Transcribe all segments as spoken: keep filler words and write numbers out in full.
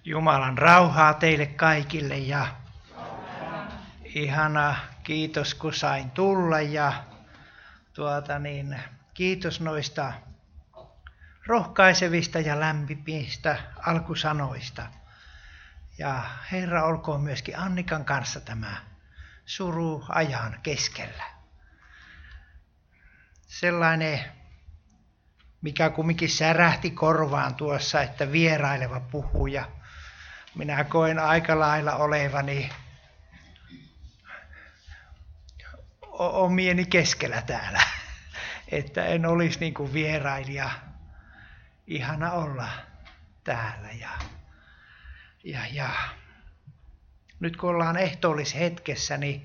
Jumalan rauhaa teille kaikille ja ihana, kiitos kun sain tulla ja tuota niin, kiitos noista rohkaisevista ja lämpimistä alkusanoista. Ja Herra olkoon myöskin Annikan kanssa tämä suru ajan keskellä. Sellainen, mikä kumminkin särähti korvaan tuossa, että vieraileva puhuja. Minä koen aika lailla olevani omieni keskellä täällä, että en olisi niin kuin vierailija. Ihana olla täällä. Ja, ja, ja. Nyt kun ollaan ehtoollishetkessä, niin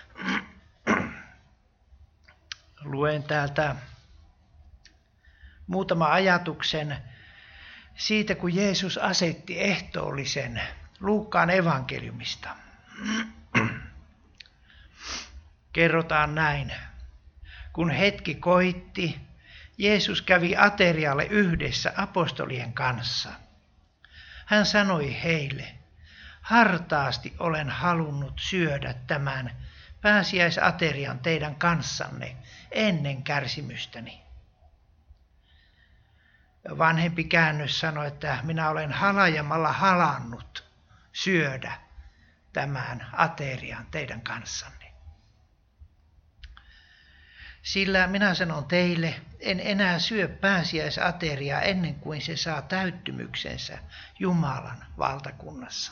luen täältä muutama ajatuksen siitä, kun Jeesus asetti ehtoollisen Luukkaan evankeliumista. Kerrotaan näin. Kun hetki koitti, Jeesus kävi aterialle yhdessä apostolien kanssa. Hän sanoi heille, hartaasti olen halunnut syödä tämän pääsiäisaterian teidän kanssanne ennen kärsimystäni. Vanhempi käännös sanoi, että minä olen halajamalla halannut syödä tämän aterian teidän kanssanne. Sillä minä sanon teille, en enää syö pääsiäisateriaa ennen kuin se saa täyttymyksensä Jumalan valtakunnassa.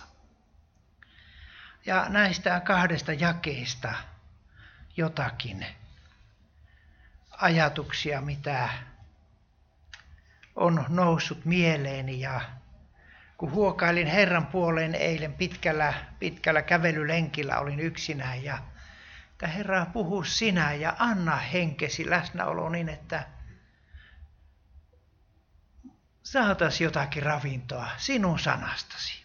Ja näistä kahdesta jakeesta jotakin ajatuksia, mitä on noussut mieleeni, ja kun huokailin Herran puoleen eilen pitkällä, pitkällä kävelylenkillä, olin yksinään ja että Herra, puhu sinä ja anna henkesi läsnäolo niin, että saataisiin jotakin ravintoa sinun sanastasi.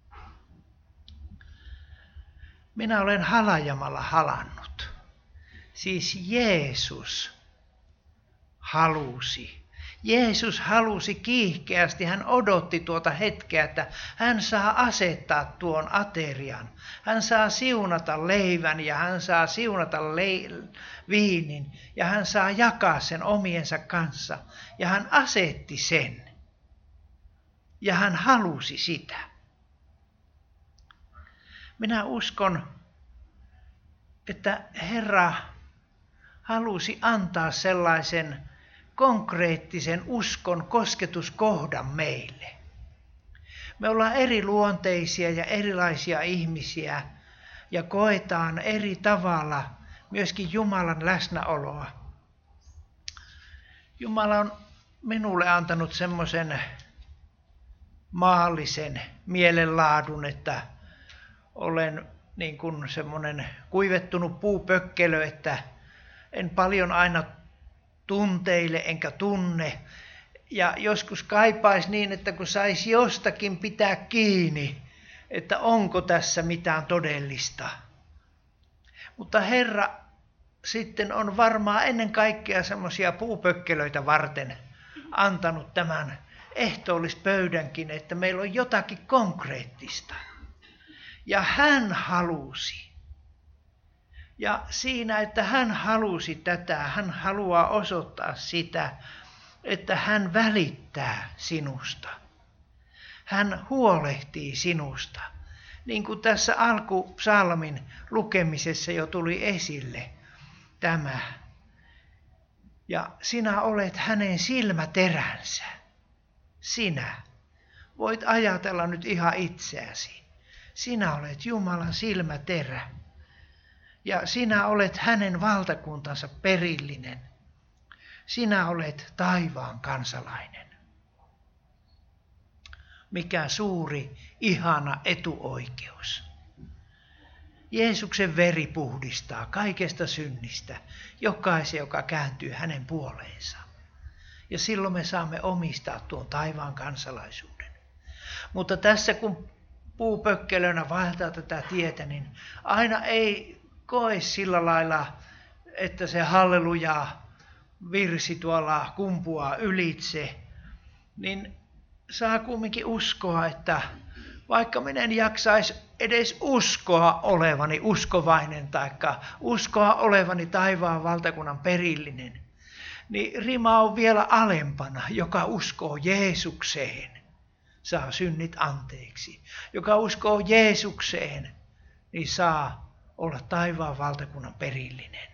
Minä olen halajamalla halannut. Siis Jeesus halusi. Jeesus halusi kiihkeästi, hän odotti tuota hetkeä, että hän saa asettaa tuon aterian. Hän saa siunata leivän ja hän saa siunata le- viinin ja hän saa jakaa sen omiensa kanssa. Ja hän asetti sen. Ja hän halusi sitä. Minä uskon, että Herra halusi antaa sellaisen konkreettisen uskon kosketuskohdan meille. Me ollaan eri luonteisia ja erilaisia ihmisiä ja koetaan eri tavalla myöskin Jumalan läsnäoloa. Jumala on minulle antanut semmoisen maallisen mielenlaadun, että olen niin kuin semmoinen kuivettunut puupökkelö, että en paljon aina tunteille enkä tunne. Ja joskus kaipaisi niin, että kun saisi jostakin pitää kiinni, että onko tässä mitään todellista. Mutta Herra sitten on varmaan ennen kaikkea semmoisia puupökkelöitä varten antanut tämän ehtoollispöydänkin, että meillä on jotakin konkreettista. Ja hän halusi. Ja siinä, että hän halusi tätä, hän haluaa osoittaa sitä, että hän välittää sinusta. Hän huolehtii sinusta. Niin kuin tässä alkupsalmin lukemisessa jo tuli esille tämä. Ja sinä olet hänen silmäteränsä. Sinä voit ajatella nyt ihan itseäsi. Sinä olet Jumalan silmäterä. Ja sinä olet hänen valtakuntansa perillinen. Sinä olet taivaan kansalainen. Mikä suuri, ihana etuoikeus. Jeesuksen veri puhdistaa kaikesta synnistä jokaisen, joka kääntyy hänen puoleensa. Ja silloin me saamme omistaa tuon taivaan kansalaisuuden. Mutta tässä kun puupökkelönä vaeltaa tätä tietä, niin aina ei koe sillä lailla, että se halleluja virsi tuolla kumpuaa ylitse, niin saa kumminkin uskoa, että Vaikka minä en jaksaisi edes uskoa olevani uskovainen tai uskoa olevani taivaan valtakunnan perillinen, niin rima on vielä alempana, joka uskoo Jeesukseen, saa synnit anteeksi. Joka uskoo Jeesukseen, niin saa olla taivaan valtakunnan perillinen.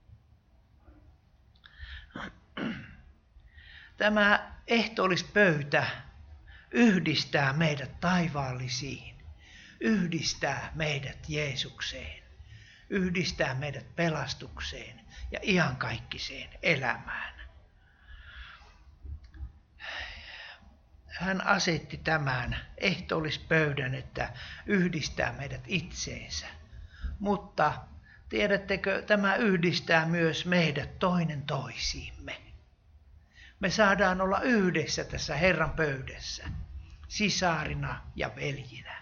Tämä ehtoollispöytä yhdistää meidät taivaallisiin, yhdistää meidät Jeesukseen, yhdistää meidät pelastukseen ja iankaikkiseen elämään. Hän asetti tämän ehtoollispöydän, että yhdistää meidät itseensä. Mutta tiedättekö, tämä yhdistää myös meidät toinen toisiimme. Me saadaan olla yhdessä tässä Herran pöydässä, sisarina ja veljinä.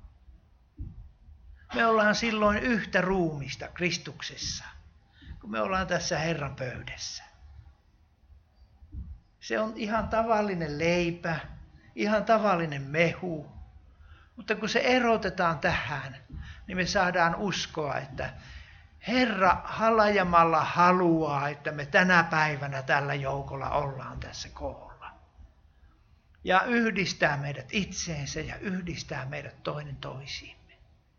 Me ollaan silloin yhtä ruumista Kristuksessa, kun me ollaan tässä Herran pöydässä. Se on ihan tavallinen leipä, ihan tavallinen mehu, mutta kun se erotetaan tähän, niin me saadaan uskoa, että Herra halajamalla haluaa, että me tänä päivänä tällä joukolla ollaan tässä koolla. Ja yhdistää meidät itseensä ja yhdistää meidät toinen toisiimme.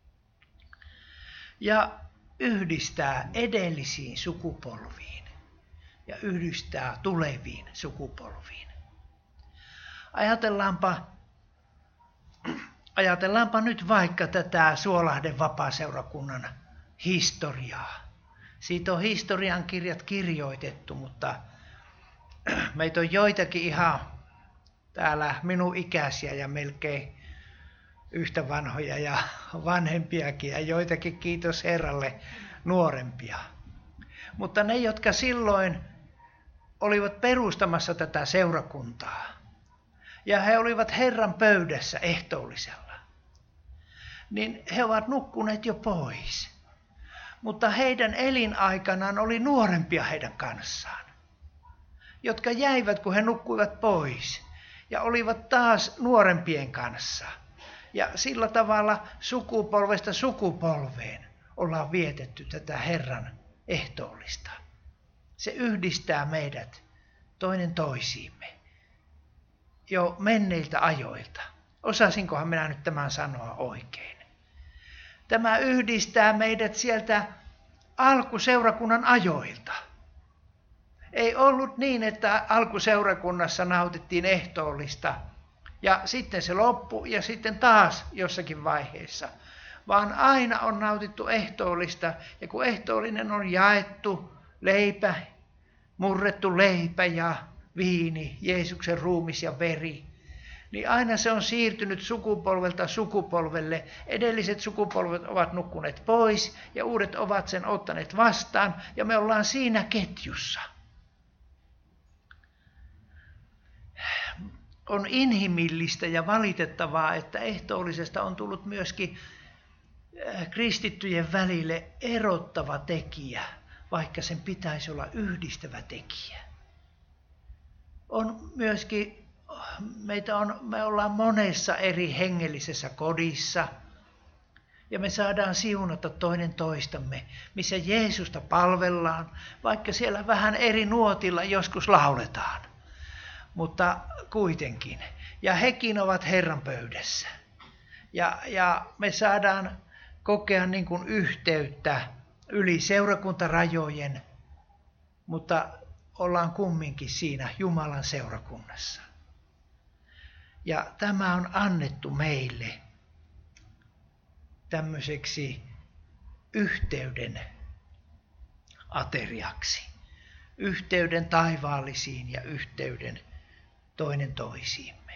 Ja yhdistää edellisiin sukupolviin ja yhdistää tuleviin sukupolviin. Ajatellaanpa, ajatellaanpa nyt vaikka tätä Suolahden vapaaseurakunnan historiaa. Siitä on historian kirjat kirjoitettu, mutta meitä on joitakin ihan täällä minun ikäisiä ja melkein yhtä vanhoja ja vanhempiakin ja joitakin, kiitos Herralle, nuorempia. Mutta ne, jotka silloin olivat perustamassa tätä seurakuntaa ja he olivat Herran pöydässä ehtoollisella, niin he ovat nukkuneet jo pois. Mutta heidän elinaikanaan oli nuorempia heidän kanssaan, jotka jäivät, kun he nukkuivat pois ja olivat taas nuorempien kanssa. Ja sillä tavalla sukupolvesta sukupolveen ollaan vietetty tätä Herran ehtoollista. Se yhdistää meidät toinen toisiimme jo menneiltä ajoilta. Osasinkohan minä nyt tämän sanoa oikein? Tämä yhdistää meidät sieltä alkuseurakunnan ajoilta. Ei ollut niin, että alkuseurakunnassa nautittiin ehtoollista ja sitten se loppui ja sitten taas jossakin vaiheessa. Vaan aina on nautittu ehtoollista ja kun ehtoollinen on jaettu leipä, murrettu leipä ja viini, Jeesuksen ruumis ja veri, niin aina se on siirtynyt sukupolvelta sukupolvelle. Edelliset sukupolvet ovat nukkuneet pois ja uudet ovat sen ottaneet vastaan ja me ollaan siinä ketjussa. On inhimillistä ja valitettavaa, että ehtoollisesta on tullut myöskin kristittyjen välille erottava tekijä, vaikka sen pitäisi olla yhdistävä tekijä. On myöskin Meitä on, me ollaan monessa eri hengellisessä kodissa ja me saadaan siunata toinen toistamme, missä Jeesusta palvellaan, vaikka siellä vähän eri nuotilla joskus lauletaan, mutta kuitenkin. Ja hekin ovat Herran pöydässä. Ja, ja me saadaan kokea niin kuin yhteyttä yli seurakuntarajojen, mutta ollaan kumminkin siinä Jumalan seurakunnassa. Ja tämä on annettu meille tämmöiseksi yhteyden ateriaksi, yhteyden taivaallisiin ja yhteyden toinen toisiimme.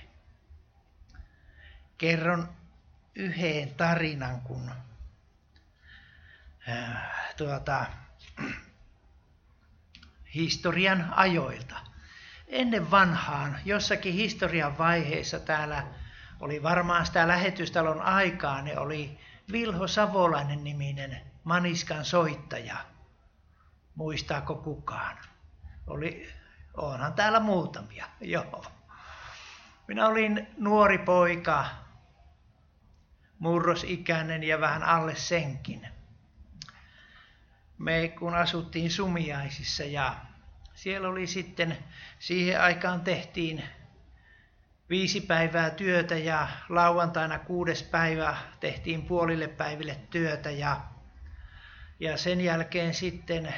Kerron yhden tarinan, kun äh, tuota, historian ajoilta. Ennen vanhaan, jossakin historian vaiheessa täällä oli varmaan sitä lähetystalon aikaa, ne oli Vilho Savolainen niminen maniskan soittaja. Muistaako kukaan? Oli, onhan täällä muutamia, joo. Minä olin nuori poika murrosikäinen ja vähän alle senkin. Me kun asuttiin Sumiaisissa ja siellä oli sitten, siihen aikaan tehtiin viisi päivää työtä ja lauantaina kuudes päivä tehtiin puolille päiville työtä ja, ja sen jälkeen sitten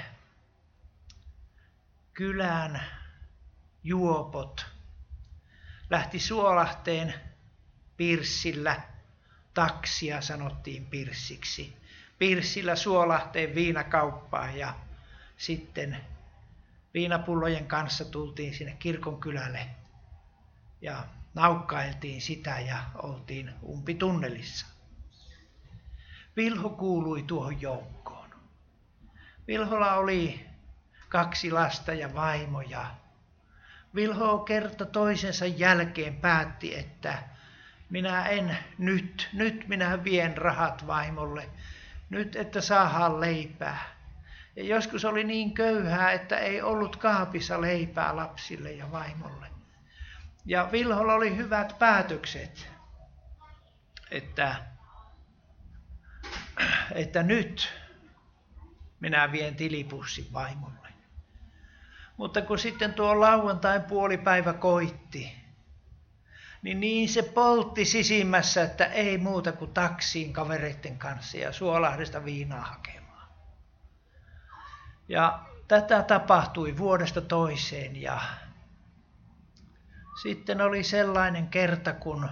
kylän juopot lähti Suolahteen Pirssillä, taksia sanottiin Pirssiksi, Pirssillä Suolahteen viinakauppaan ja sitten viinapullojen kanssa tultiin sinne kirkonkylälle ja naukkailtiin sitä ja oltiin umpitunnelissa. Vilho kuului tuohon joukkoon. Vilholla oli kaksi lasta ja vaimo ja Vilho kerta toisensa jälkeen päätti, että minä en nyt, nyt minä vien rahat vaimolle, nyt että saadaan leipää. Ja joskus oli niin köyhää, että ei ollut kaapissa leipää lapsille ja vaimolle. Ja Vilholla oli hyvät päätökset, että, että nyt minä vien tilipussin vaimolle. Mutta kun sitten tuo lauantain puolipäivä koitti, niin niin se poltti sisimmässä, että ei muuta kuin taksiin kavereiden kanssa ja Suolahdesta viinaa hakemaan. Ja tätä tapahtui vuodesta toiseen ja sitten oli sellainen kerta, kun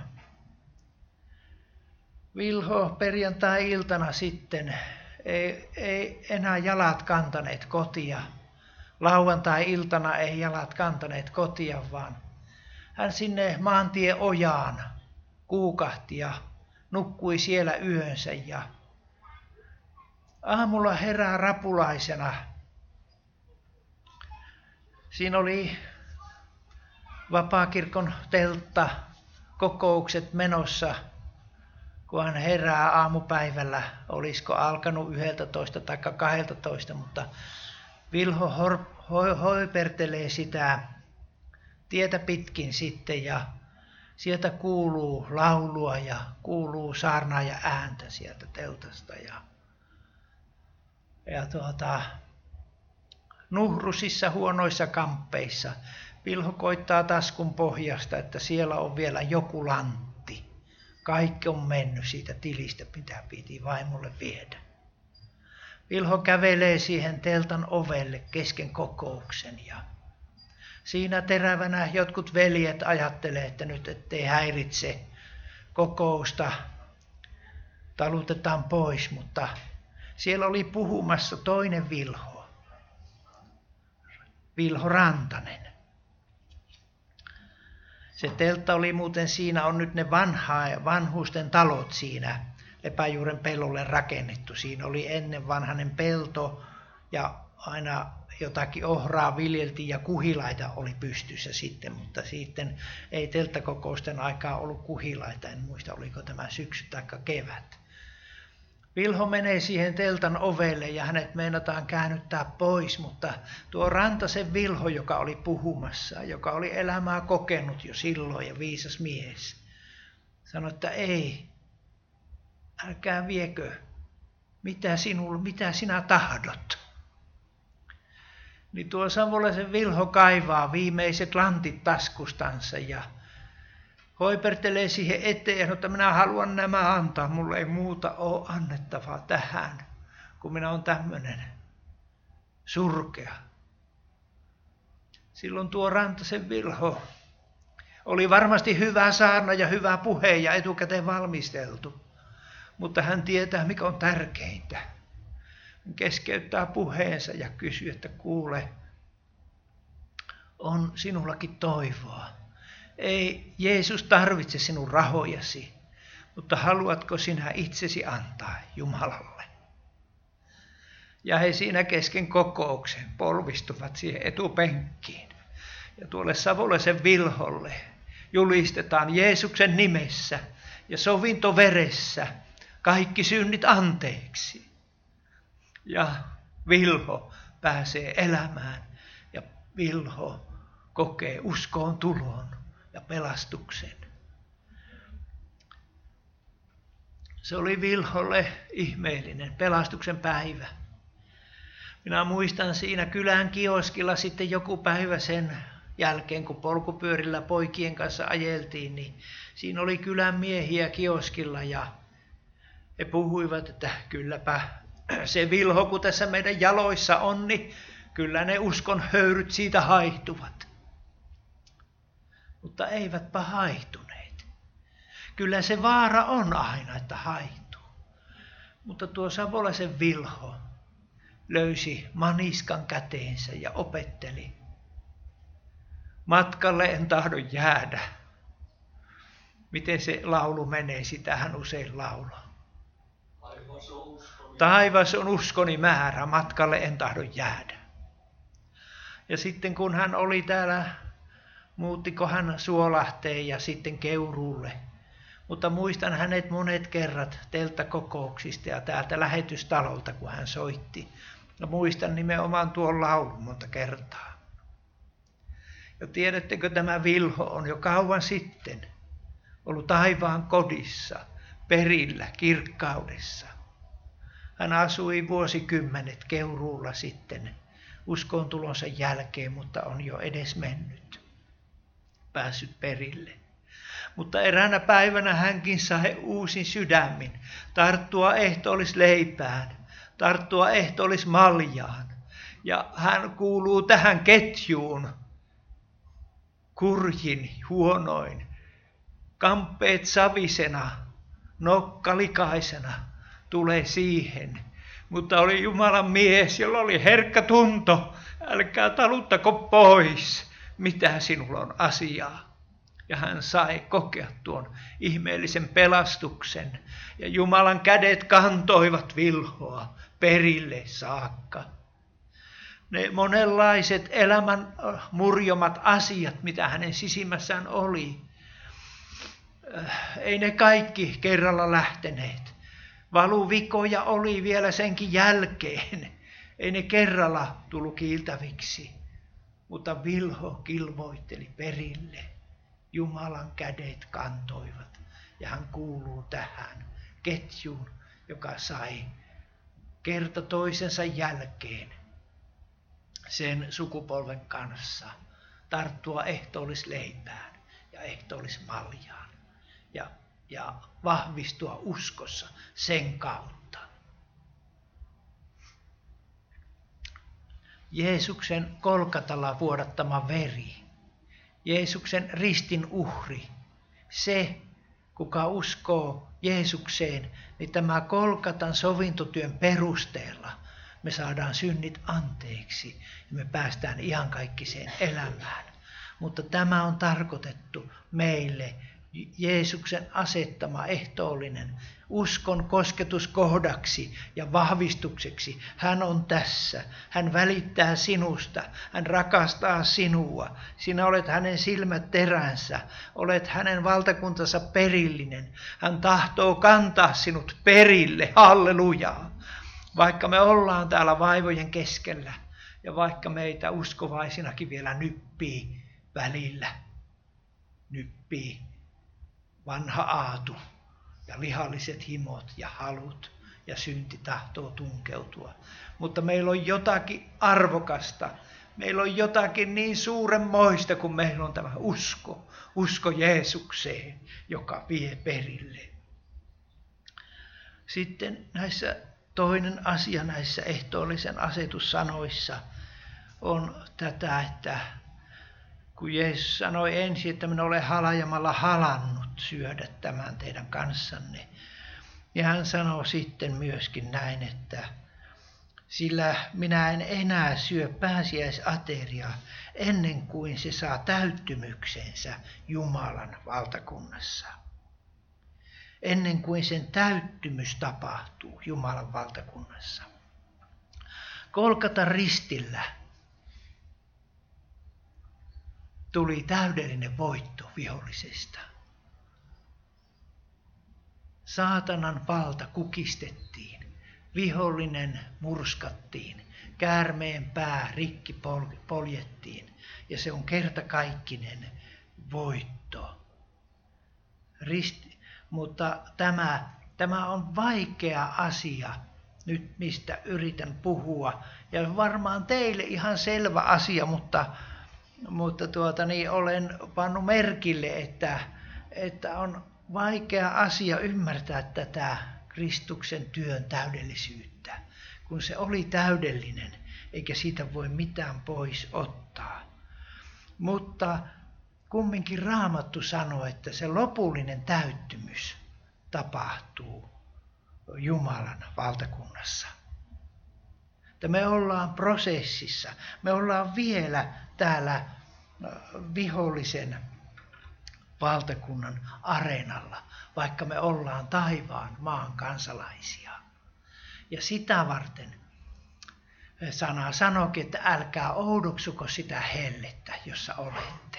Vilho perjantai-iltana sitten ei, ei enää jalat kantaneet kotia. Lauantai-iltana ei jalat kantaneet kotia, vaan hän sinne maantie ojaan kuukahti ja nukkui siellä yönsä. Ja aamulla herää rapulaisena. Siinä oli Vapaakirkon teltta, kokoukset menossa, kun hän herää aamupäivällä, olisiko alkanut yhdeltätoista tai kahdeltatoista, mutta Vilho hoipertelee sitä tietä pitkin sitten ja sieltä kuuluu laulua ja kuuluu saarnaa ja ääntä sieltä teltasta. Ja, ja tuota, nuhrusissa huonoissa kamppeissa Vilho koittaa taskun pohjasta, että siellä on vielä joku lantti. Kaikki on mennyt siitä tilistä, mitä piti vaimolle viedä. Vilho kävelee siihen teltan ovelle kesken kokouksen ja siinä terävänä jotkut veljet ajattelee, että nyt ettei häiritse kokousta, talutetaan pois, mutta siellä oli puhumassa toinen Vilho, Vilho Rantanen. Se teltta oli muuten, siinä on nyt ne vanhaa, vanhusten talot siinä Lepäjuuren pellolle rakennettu. Siinä oli ennen vanhainen pelto ja aina jotakin ohraa viljeltiin ja kuhilaita oli pystyssä sitten, mutta sitten ei telttakokousten aikaa ollut kuhilaita, en muista oliko tämä syksy tai kevät. Vilho menee siihen teltan ovelle ja hänet meinataan käännyttää pois, mutta tuo Rantasen Vilho, joka oli puhumassa, joka oli elämää kokenut jo silloin ja viisas mies, sanoi, että ei, älkää viekö, mitä, sinulla, mitä sinä tahdot. Niin tuo Savolaisen Vilho kaivaa viimeiset lantit taskustansa ja hoipertelee siihen eteen ja sanoo, että minä haluan nämä antaa, mulle ei muuta ole annettavaa tähän, kun minä olen tämmöinen surkea. Silloin tuo Rantasen Vilho oli varmasti hyvä saarna ja hyvä puhe ja etukäteen valmisteltu, mutta hän tietää, mikä on tärkeintä. Hän keskeyttää puheensa ja kysyy, että kuule, on sinullakin toivoa. Ei Jeesus tarvitse sinun rahojasi, mutta haluatko sinä itsesi antaa Jumalalle? Ja he siinä kesken kokouksen polvistuvat siihen etupenkkiin. Ja tuolle Savolaisen Vilholle julistetaan Jeesuksen nimessä ja sovintoveressä kaikki synnit anteeksi. Ja Vilho pääsee elämään ja Vilho kokee uskoon tulon ja pelastuksen. Se oli Vilholle ihmeellinen pelastuksen päivä. Minä muistan siinä kylän kioskilla sitten joku päivä sen jälkeen, kun polkupyörillä poikien kanssa ajeltiin, niin siinä oli kylän miehiä kioskilla ja he puhuivat, että kylläpä se Vilho, kun tässä meidän jaloissa on, niin kyllä ne uskon höyryt siitä haihtuvat. Mutta eivätpä haihtuneet. Kyllä se vaara on aina, että haihtuu. Mutta tuo Savolaisen Vilho löysi maniskan käteensä ja opetteli. Matkalle en tahdo jäädä. Miten se laulu menee, sitä hän usein laulaa. Taivas on uskoni. Taivas on uskoni määrä, matkalle en tahdo jäädä. Ja sitten kun hän oli täällä, muuttiko hän Suolahteen ja sitten Keuruulle. Mutta muistan hänet monet kerrat telttakokouksista ja täältä lähetystalolta, kun hän soitti. Ja muistan nimenomaan tuon laulun monta kertaa. Ja tiedättekö, tämä Vilho on jo kauan sitten ollut taivaan kodissa, perillä, kirkkaudessa. Hän asui vuosikymmenet Keuruulla sitten uskontulonsa jälkeen, mutta on jo edes mennyt, päässyt perille. Mutta eräänä päivänä hänkin sai uusin sydämin, tarttua ehtoollisleipään, tarttua ehtoollismaljaan. Ja hän kuuluu tähän ketjuun, kurjin, huonoin, kamppeet savisena, nokka likaisena tulee siihen. Mutta oli Jumalan mies, jolla oli herkkä tunto, älkää taluttako pois, mitä sinulla on asiaa. Ja hän sai kokea tuon ihmeellisen pelastuksen. Ja Jumalan kädet kantoivat Vilhoa perille saakka. Ne monenlaiset elämän murjomat asiat, mitä hänen sisimmässään oli, ei ne kaikki kerralla lähteneet. Valuvikoja oli vielä senkin jälkeen. Ei ne kerralla tullut kiiltäviksi. Mutta Vilho kilvoitteli perille. Jumalan kädet kantoivat. Ja hän kuuluu tähän ketjuun, joka sai kerta toisensa jälkeen sen sukupolven kanssa tarttua ehtoollisleipään ja ehtoollismaljaan ja, ja vahvistua uskossa sen kautta. Jeesuksen Kolkatalla vuodattama veri, Jeesuksen ristin uhri, se, kuka uskoo Jeesukseen, niin tämä Kolkatan sovintotyön perusteella me saadaan synnit anteeksi ja me päästään iankaikkiseen elämään. Mutta tämä on tarkoitettu meille Jeesuksen asettama ehtoollinen uskon kosketuskohdaksi ja vahvistukseksi. Hän on tässä. Hän välittää sinusta. Hän rakastaa sinua. Sinä olet hänen silmäteränsä. Olet hänen valtakuntansa perillinen. Hän tahtoo kantaa sinut perille. Hallelujaa. Vaikka me ollaan täällä vaivojen keskellä ja vaikka meitä uskovaisinakin vielä nyppii välillä, nyppii vanha aatu ja lihalliset himot ja halut ja synti tahtoo tunkeutua. Mutta meillä on jotakin arvokasta, meillä on jotakin niin suuremmoista, kun meillä on tämä usko, usko Jeesukseen, joka vie perille. Sitten näissä toinen asia näissä ehtoollisen asetussanoissa on tätä, että kun Jeesus sanoi ensin, että minä olen halajamalla halannut syödä tämän teidän kanssanne. Ja hän sanoi sitten myöskin näin, että sillä minä en enää syö pääsiäisateriaa ennen kuin se saa täyttymyksensä Jumalan valtakunnassa. Ennen kuin sen täyttymys tapahtuu Jumalan valtakunnassa. Kolkatan ristillä tuli täydellinen voitto vihollisesta. Saatanan valta kukistettiin, vihollinen murskattiin, käärmeen pää rikki poljettiin ja se on kertakaikkinen voitto. Risti, mutta tämä Tämä on vaikea asia nyt, mistä yritän puhua. Ja varmaan teille ihan selvä asia, mutta, mutta tuota, niin olen pannut merkille, että, että on vaikea asia ymmärtää tätä Kristuksen työn täydellisyyttä, kun se oli täydellinen, eikä siitä voi mitään pois ottaa. Mutta kumminkin Raamattu sanoo, että se lopullinen täyttymys tapahtuu Jumalan valtakunnassa. Että me ollaan prosessissa, me ollaan vielä täällä vihollisen valtakunnan areenalla, vaikka me ollaan taivaan maan kansalaisia. Ja sitä varten sana sanoikin, että älkää oudoksuko sitä hellettä, jossa olette.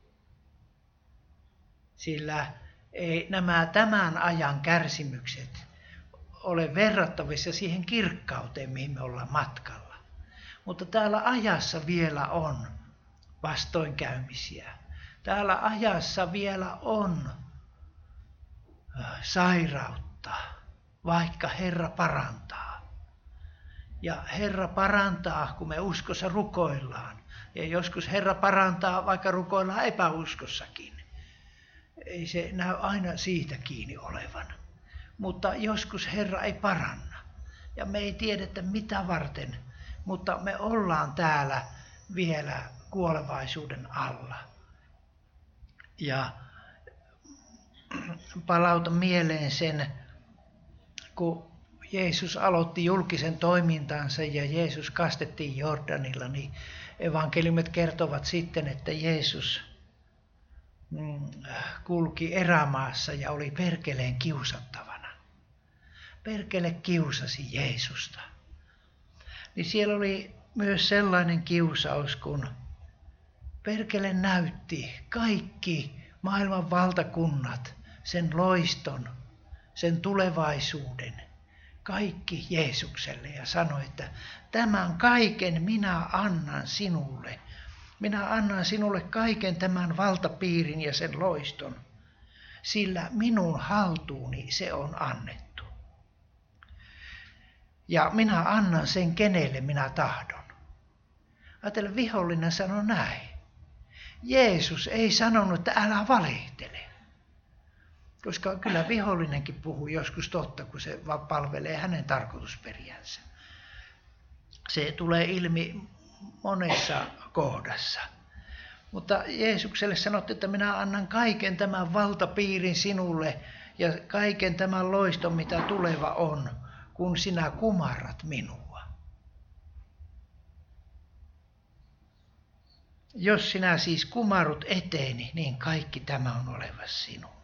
Sillä ei nämä tämän ajan kärsimykset ole verrattavissa siihen kirkkauteen, mihin me ollaan matkalla. Mutta täällä ajassa vielä on vastoinkäymisiä. Täällä ajassa vielä on sairautta, vaikka Herra parantaa. Ja Herra parantaa, kun me uskossa rukoillaan. Ja joskus Herra parantaa, vaikka rukoillaan epäuskossakin. Ei se näy aina siitä kiinni olevan. Mutta joskus Herra ei paranna. Ja me ei tiedetä mitä varten, mutta me ollaan täällä vielä kuolevaisuuden alla. Ja palauta mieleen sen, kun Jeesus aloitti julkisen toimintansa ja Jeesus kastettiin Jordanilla, niin evankeliumit kertovat sitten, että Jeesus kulki erämaassa ja oli perkeleen kiusattavana. Perkele kiusasi Jeesusta. Niin siellä oli myös sellainen kiusaus, kun perkele näytti kaikki maailman valtakunnat, sen loiston, sen tulevaisuuden, kaikki Jeesukselle ja sanoi, että tämän kaiken minä annan sinulle. Minä annan sinulle kaiken tämän valtapiirin ja sen loiston, sillä minun haltuuni se on annettu. Ja minä annan sen kenelle minä tahdon. Ajatella, vihollinen sanoi näin. Jeesus ei sanonut, että älä valehtele. Koska kyllä vihollinenkin puhuu joskus totta, kun se palvelee hänen tarkoitusperiänsä. Se tulee ilmi monessa kohdassa. Mutta Jeesukselle sanottiin, että minä annan kaiken tämän valtapiirin sinulle ja kaiken tämän loiston, mitä tuleva on, kun sinä kumarrat minua. Jos sinä siis kumarrut eteeni, niin kaikki tämä on oleva sinun.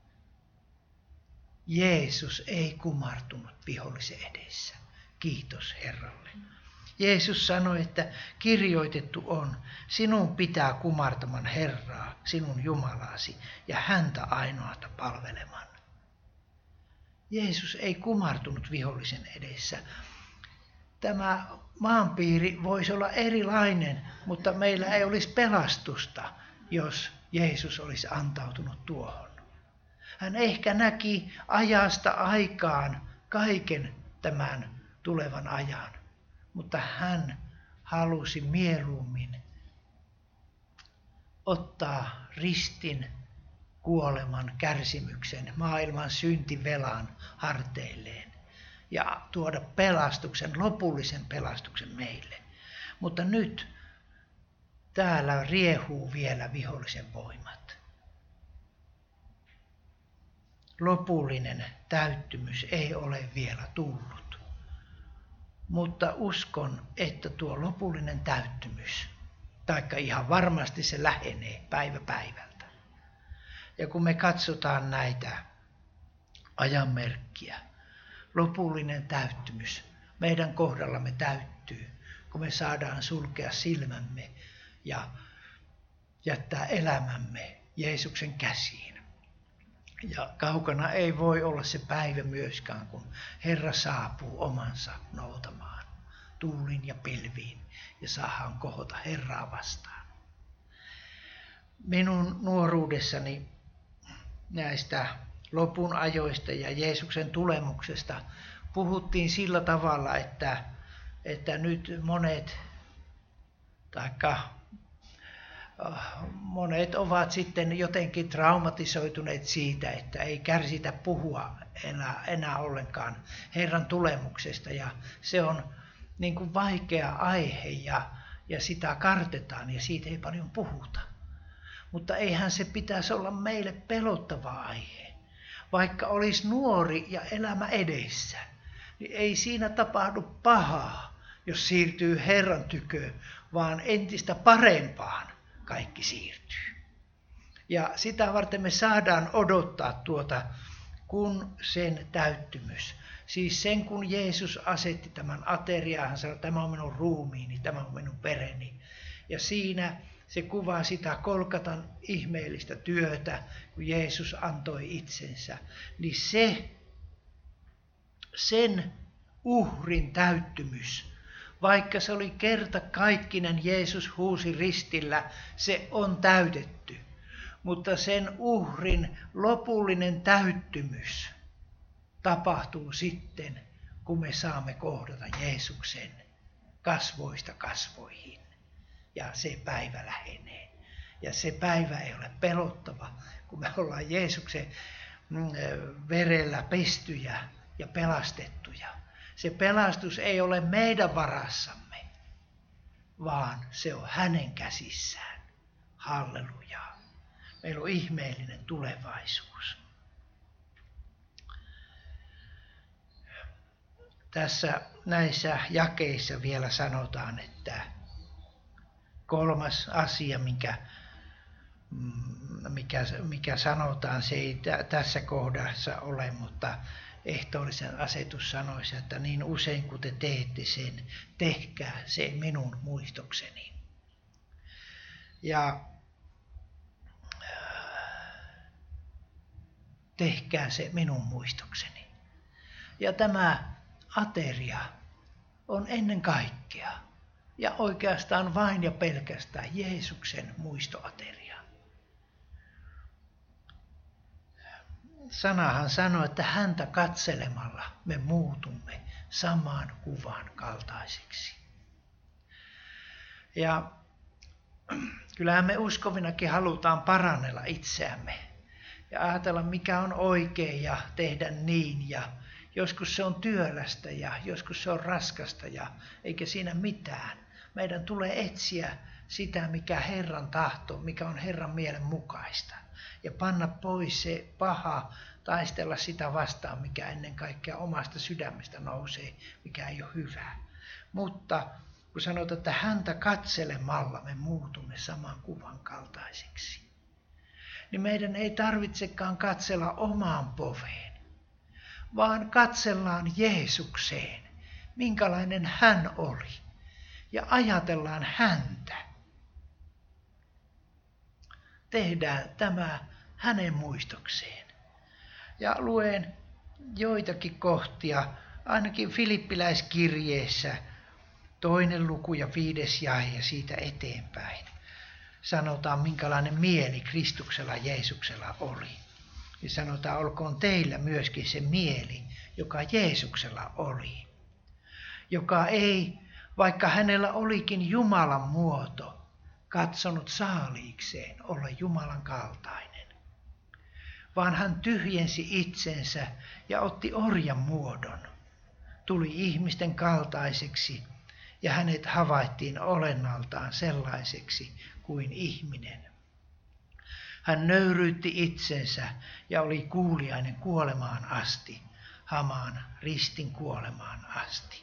Jeesus ei kumartunut vihollisen edessä. Kiitos Herralle. Jeesus sanoi, että kirjoitettu on, sinun pitää kumartaman Herraa, sinun Jumalasi, ja häntä ainoata palvelemaan. Jeesus ei kumartunut vihollisen edessä. Tämä maanpiiri voisi olla erilainen, mutta meillä ei olisi pelastusta, jos Jeesus olisi antautunut tuohon. Hän ehkä näki ajasta aikaan kaiken tämän tulevan ajan, mutta hän halusi mieluummin ottaa ristin, kuoleman, kärsimyksen, maailman syntivelan harteilleen ja tuoda pelastuksen, lopullisen pelastuksen meille. Mutta nyt täällä riehuu vielä vihollisen voimat. Lopullinen täyttymys ei ole vielä tullut, mutta uskon, että tuo lopullinen täyttymys, taikka ihan varmasti se lähenee päivä päivältä. Ja kun me katsotaan näitä ajanmerkkiä, lopullinen täyttymys meidän kohdallamme täyttyy, kun me saadaan sulkea silmämme ja jättää elämämme Jeesuksen käsiin. Ja kaukana ei voi olla se päivä myöskään, kun Herra saapuu omansa noutamaan tuulin ja pilviin ja saadaan kohota Herraa vastaan. Minun nuoruudessani näistä lopun ajoista ja Jeesuksen tulemuksesta puhuttiin sillä tavalla, että, että nyt monet, taikka monet ovat sitten jotenkin traumatisoituneet siitä, että ei kärsitä puhua enää, enää ollenkaan Herran tulemuksesta. Ja se on niin kuin vaikea aihe ja, ja sitä kartetaan ja siitä ei paljon puhuta. Mutta eihän se pitäisi olla meille pelottava aihe. Vaikka olisi nuori ja elämä edessä, niin ei siinä tapahdu pahaa, jos siirtyy Herran tykö, vaan entistä parempaan kaikki siirtyy. Ja sitä varten me saadaan odottaa tuota, kun sen täyttymys. Siis sen, kun Jeesus asetti tämän ateriaan, hän sanoi, tämä on minun ruumiini, tämä on minun pereni. Ja siinä se kuvaa sitä Kolkatan ihmeellistä työtä, kun Jeesus antoi itsensä. Niin se, sen uhrin täyttymys, vaikka se oli kertakaikkinen, Jeesus huusi ristillä, se on täytetty. Mutta sen uhrin lopullinen täyttymys tapahtuu sitten, kun me saamme kohdata Jeesuksen kasvoista kasvoihin. Ja se päivä lähenee. Ja se päivä ei ole pelottava, kun me ollaan Jeesuksen verellä pestyjä ja pelastettuja. Se pelastus ei ole meidän varassamme, vaan se on hänen käsissään. Halleluja. Meillä on ihmeellinen tulevaisuus. Tässä näissä jakeissa vielä sanotaan, että kolmas asia, mikä, mikä, mikä sanotaan, se ei t- tässä kohdassa ole, mutta ehtoollisen asetus sanoisi, että niin usein kun te teette sen, tehkää se minun muistokseni. Ja tehkää se minun muistokseni. Ja tämä ateria on ennen kaikkea ja oikeastaan vain ja pelkästään Jeesuksen muistoateria. Sanahan sanoo, että häntä katselemalla me muutumme samaan kuvan kaltaisiksi. Ja kyllähän me uskovinakin halutaan parannella itseämme ja ajatella, mikä on oikein ja tehdä niin. Ja joskus se on työlästä ja joskus se on raskasta ja eikä siinä mitään. Meidän tulee etsiä sitä, mikä Herran tahto, mikä on Herran mielen mukaista. Ja panna pois se paha, taistella sitä vastaan, mikä ennen kaikkea omasta sydämestä nousee, mikä ei ole hyvää. Mutta kun sanotaan, että häntä katselemalla me muutumme saman kuvan kaltaisiksi, niin meidän ei tarvitsekaan katsella omaan poveen, vaan katsellaan Jeesukseen, minkälainen hän oli, ja ajatellaan häntä. Tehdään tämä hänen muistokseen. Ja luen joitakin kohtia, ainakin Filippiläiskirjeessä, toinen luku ja viides jae ja siitä eteenpäin. Sanotaan, minkälainen mieli Kristuksella Jeesuksella oli. Ja sanotaan, olkoon teillä myöskin se mieli, joka Jeesuksella oli. Joka ei, vaikka hänellä olikin Jumalan muoto, katsonut saaliikseen olla Jumalan kaltainen. Vaan hän tyhjensi itsensä ja otti orjan muodon. Tuli ihmisten kaltaiseksi ja hänet havaittiin olennaltaan sellaiseksi kuin ihminen. Hän nöyryytti itsensä ja oli kuuliainen kuolemaan asti, hamaan ristin kuolemaan asti.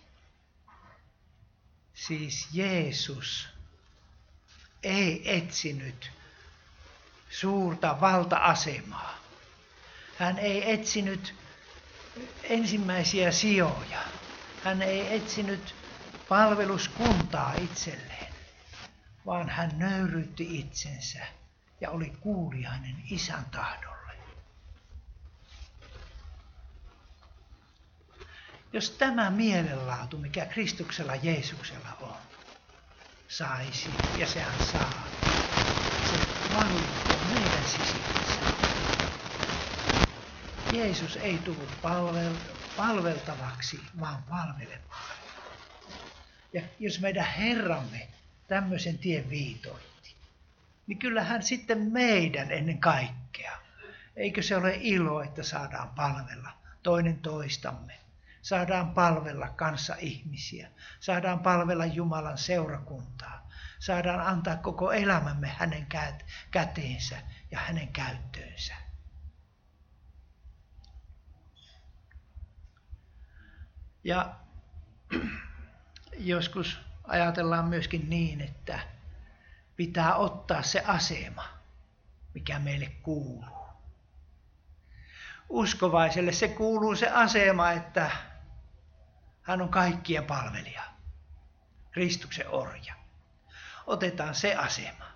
Siis Jeesus ei etsinyt suurta valta-asemaa. Hän ei etsinyt ensimmäisiä sijoja. Hän ei etsinyt palveluskuntaa itselleen, vaan hän nöyryytti itsensä ja oli kuuliainen Isän tahdolle. Jos tämä mielenlaatu, mikä Kristuksella Jeesuksella on, saisi, ja sehän saa, se valuu meidän sisilissä, Jeesus ei tullut palvel, palveltavaksi, vaan palvelemaan. Ja jos meidän Herramme tämmöisen tien viitoitti, niin kyllähän sitten meidän ennen kaikkea. Eikö se ole ilo, että saadaan palvella toinen toistamme? Saadaan palvella kanssa ihmisiä. Saadaan palvella Jumalan seurakuntaa. Saadaan antaa koko elämämme hänen käteensä ja hänen käyttöönsä. Ja joskus ajatellaan myöskin niin, että pitää ottaa se asema, mikä meille kuuluu. Uskovaiselle se kuuluu se asema, että hän on kaikkien palvelija, Kristuksen orja. Otetaan se asema.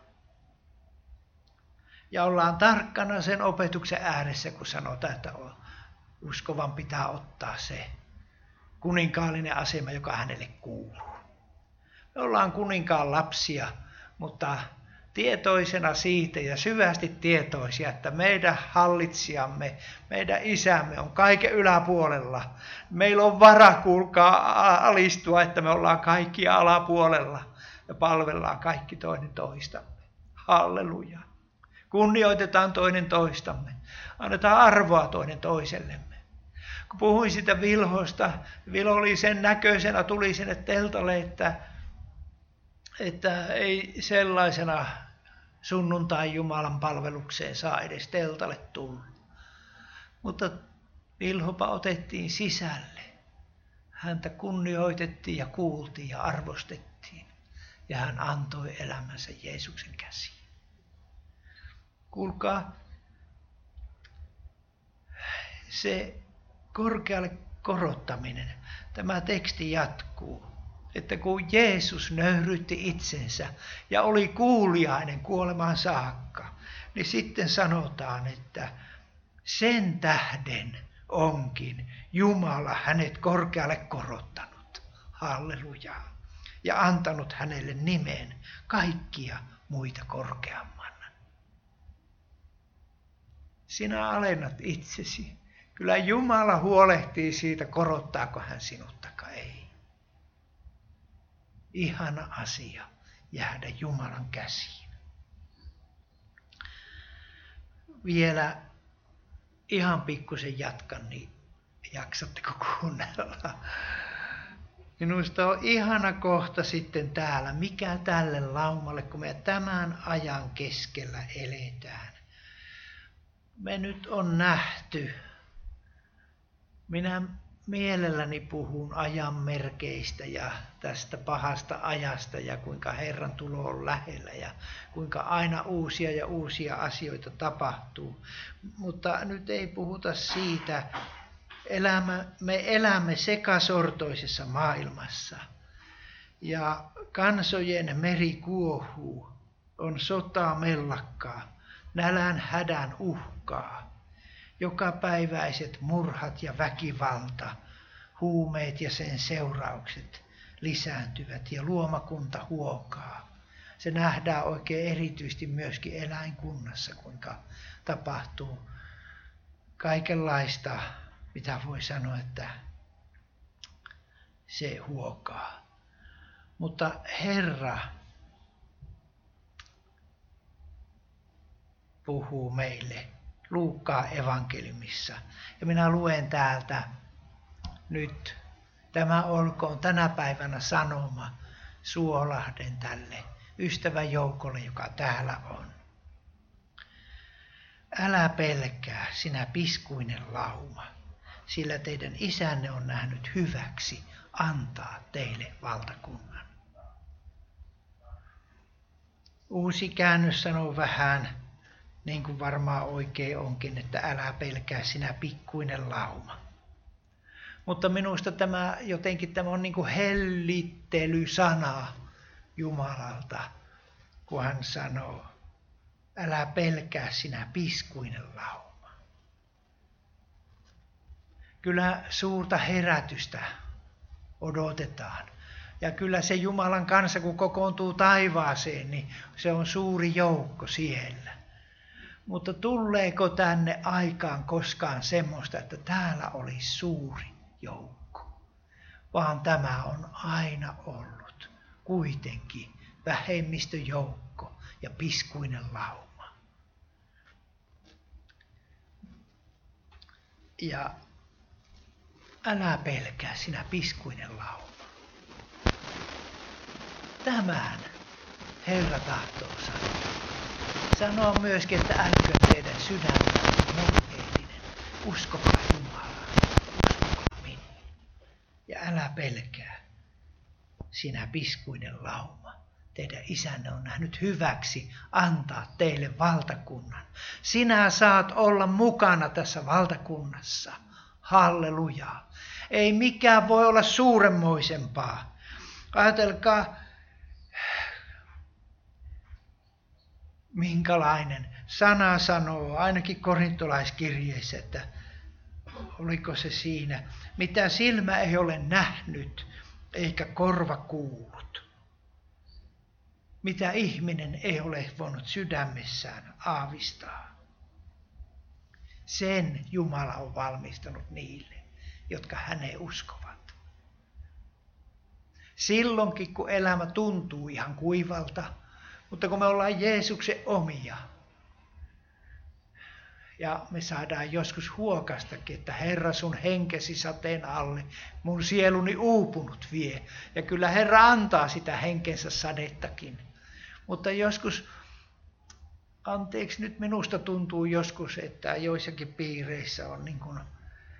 Ja ollaan tarkkana sen opetuksen ääressä, kun sanotaan, että uskovan pitää ottaa se kuninkaallinen asema, joka hänelle kuuluu. Me ollaan kuninkaan lapsia, mutta tietoisena siitä ja syvästi tietoisia, että meidän hallitsijamme, meidän isämme on kaiken yläpuolella. Meillä on vara, kuulkaa, alistua, että me ollaan kaikki alapuolella ja palvellaan kaikki toinen toistamme. Halleluja. Kunnioitetaan toinen toistamme. Annetaan arvoa toinen toisellemme. Kun puhuin sitä Vilhosta, Vilho oli sen näköisenä, tuli sinne teltalle, että, että ei sellaisena sunnuntai Jumalan palvelukseen saa edes teltalle tulla. Mutta Vilhopa otettiin sisälle. Häntä kunnioitettiin ja kuultiin ja arvostettiin. Ja hän antoi elämänsä Jeesuksen käsiin. Kuulkaa, se korkealle korottaminen, tämä teksti jatkuu, että kun Jeesus nöyrytti itsensä ja oli kuuliainen kuolemaan saakka, niin sitten sanotaan, että sen tähden onkin Jumala hänet korkealle korottanut. Halleluja. Ja antanut hänelle nimen kaikkia muita korkeamman. Sinä alennat itsesi. Kyllä Jumala huolehtii siitä, korottaako hän sinut taikka ei. Ihana asia jäädä Jumalan käsiin. Vielä ihan pikkusen jatkan, niin jaksatteko kuunnella? Minusta on ihana kohta sitten täällä, mikä tälle laumalle, kun me tämän ajan keskellä eletään. Me nyt on nähty. Minä mielelläni puhun ajan merkeistä ja tästä pahasta ajasta ja kuinka Herran tulo on lähellä ja kuinka aina uusia ja uusia asioita tapahtuu. Mutta nyt ei puhuta siitä. Elämä, me elämme sekasortoisessa maailmassa ja kansojen meri kuohuu, on sotaa mellakkaa, nälän hädän uhkaa. Jokapäiväiset murhat ja väkivalta, huumeet ja sen seuraukset lisääntyvät ja luomakunta huokaa. Se nähdään oikein erityisesti myöskin eläinkunnassa, kuinka tapahtuu kaikenlaista, mitä voi sanoa, että se huokaa. Mutta Herra puhuu meille Luukkaan evankeliumissa. Ja minä luen täältä nyt. Tämä olkoon tänä päivänä sanoma Suolahden tälle ystäväjoukolle, joka täällä on. Älä pelkää, sinä piskuinen lauma, sillä teidän isänne on nähnyt hyväksi antaa teille valtakunnan. Uusi käännös sanoo vähän, niin kuin varmaan oikein onkin, että älä pelkää, sinä pikkuinen lauma. Mutta minusta tämä jotenkin tämä on niin kuin hellittelysana Jumalalta, kun hän sanoo, älä pelkää, sinä piskuinen lauma. Kyllä suurta herätystä odotetaan. Ja kyllä se Jumalan kansa, kun kokoontuu taivaaseen, niin se on suuri joukko siellä. Mutta tuleeko tänne aikaan koskaan semmoista, että täällä olisi suuri joukko? Vaan tämä on aina ollut kuitenkin vähemmistöjoukko ja piskuinen lauma. Ja älä pelkää sinä piskuinen lauma. Tämän Herra tahtoo sanoa. Sanoo myöskin, että älköön teidän sydämenne murheellinen. Uskokaa Jumalaa, uskokaa minuun. Ja älä pelkää, sinä piskuinen lauma. Teidän isänne on nähnyt hyväksi antaa teille valtakunnan. Sinä saat olla mukana tässä valtakunnassa. Halleluja. Ei mikään voi olla suuremmoisempaa. Ajatelkaa, minkälainen sana sanoo, ainakin korintolaiskirjeissä, että oliko se siinä, mitä silmä ei ole nähnyt eikä korva kuullut. Mitä ihminen ei ole voinut sydämessään aavistaa. Sen Jumala on valmistanut niille, jotka häneen uskovat. Silloinkin, kun elämä tuntuu ihan kuivalta, mutta kun me ollaan Jeesuksen omia, ja me saadaan joskus huokastakin, että Herra sun henkesi sateen alle, mun sieluni uupunut vie. Ja kyllä Herra antaa sitä henkensä sadettakin. Mutta joskus, anteeksi nyt minusta tuntuu joskus, että joissakin piireissä on niin kuin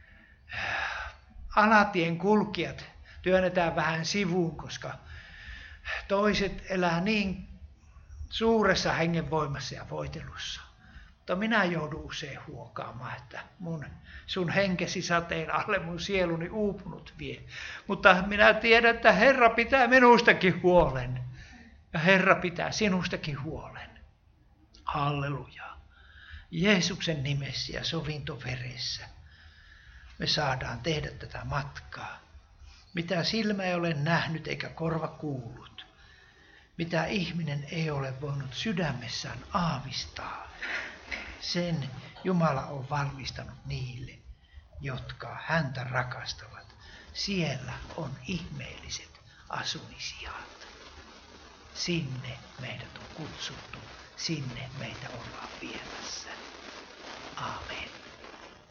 alatien kulkijat työnnetään vähän sivuun, koska toiset elää niin suuressa hengenvoimassa ja voitelussa. Mutta minä joudun usein huokaamaan, että mun, sun henkesi sateen alle mun sieluni uupunut vie. Mutta minä tiedän, että Herra pitää minustakin huolen. Ja Herra pitää sinustakin huolen. Halleluja. Jeesuksen nimessä ja sovintoveressä me saadaan tehdä tätä matkaa. Mitä silmä ei ole nähnyt eikä korva kuullut. Mitä ihminen ei ole voinut sydämessään aavistaa. Sen Jumala on valmistanut niille, jotka häntä rakastavat. Siellä on ihmeelliset asumisijat. Sinne meidät on kutsuttu, sinne meitä ollaan viemässä. Aamen.